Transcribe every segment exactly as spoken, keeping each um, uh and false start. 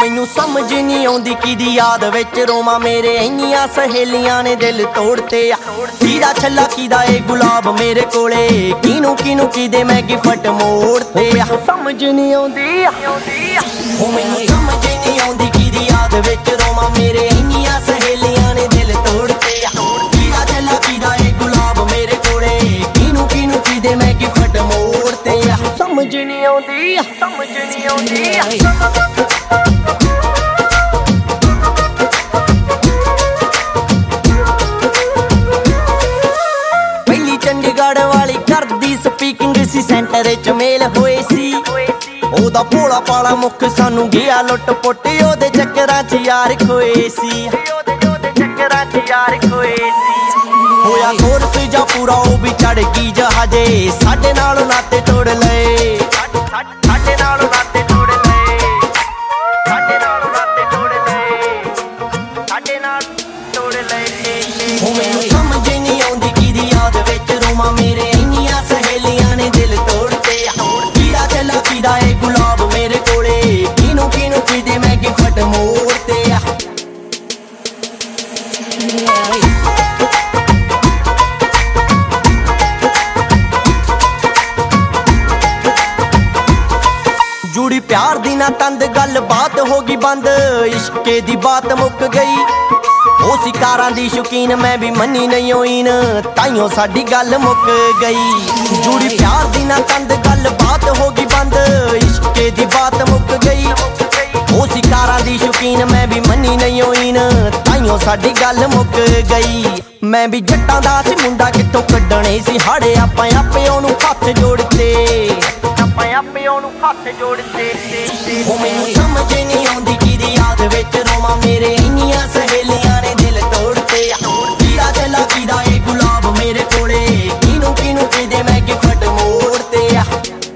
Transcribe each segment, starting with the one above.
मैनू समझ नहीं आउंदी किदी याद विच रोवां मेरे इन्नियां सहेलियां ने दिल तोड़ते आ किदा छल्ला किदा ए गुलाब मेरे कोले किनू किनू किदे मैं गिफ्ट मोड़ते आ समझ नहीं आउंदी ओ मैनू समझ नहीं आउंदी किदी याद विच रोवां मेरे इन्नियां सहेलियां ने दिल तोड़ते आ किदा छल्ला किदा ए गुलाब मेरे कोले किनू किनू किदे मैं गिफ्ट मोड़ते आ समझ नहीं आउंदी समझ नहीं आउंदी चंडीगढ़ वाली करदी स्पीकिंग सी सेंटर च मेल होए सी ओदा भोला पाला मुख सानू गया लुट पुट ओदे चक्करां च यार खोए सी चक्करां च यार खोए सी होया कोर्स जा पूरा ओ भी चढ़ गई जहाजे साडे नाल नाते तोड़ लए साडे नाल नाते तोड़ लए साडे नाल नाते तोड़ लए साडे नाल तोड़ लए ओ मैनू समझ नहीं आउंदी किदी याद विच रोवां मेरे इन्नियां सहेलियां ने दिल तोड़ते किदा चला किदा ए गुलाब मेरे कोले किनू किनू किदे मैं गिफ्ट मोड़ते आ जुड़ी प्यार दी ना तंद गल बात हो गई बंद इश्के दी बात मुक गई ओ शिकारां दी शौकीन मैं भी मनी नहीं होईन ताइयों साडी गल मुक गई जुड़ी प्यार दी ना तंद गल बात हो गई बंद इश्के दी बात मुक गई ओ शिकारां दी शौकीन मैं भी मनी नहीं होईन ताइयों साडी गल मुक गई मैं भी जट्टां दा सी मुंडा कित्थों कड्डणे सी हाड़े आपां आपे ओनू हत्थ जोड़ते आपां आपे ओनू हत्थ जोड़ते ओ मैनू समझ नहीं आउंदी किदी याद विच रोवां मेरे इन्नियां सहेलियां ने दिल तोड़ते किदा चला किदा ए गुलाब मेरे कोले किनू किनू किदे मैं गिफ्ट मोड़ते आ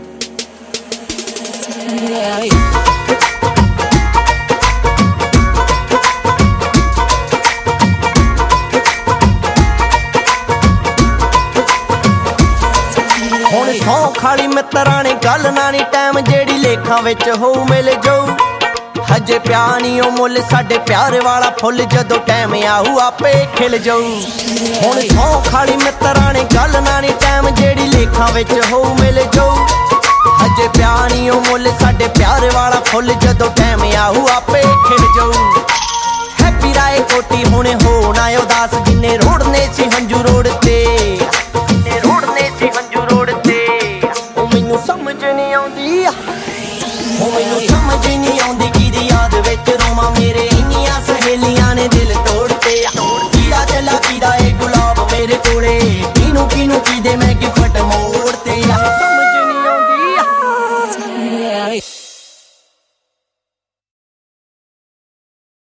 हुण सौ खाली मित्रां ने गल नानी टाइम जेड़ी लेखां विच होऊ मिल जाऊ हजे प्या नहीं ओ मुल साडे प्यार वाला फुल जदों टाइम आऊ आपे खिल जाऊ हुण सौ खाली मित्रां ने गल नानी टाइम जेड़ी लेखां विच होऊ मिल जाऊ हजे प्या नहीं ओ मुल साडे प्यार वाला फुल जदों टाइम आऊ आपे खिल जाऊ हैप्पी राय कोटी हुणे हो ना उदास जिन्ने रोड़ने सी हंजू रोड़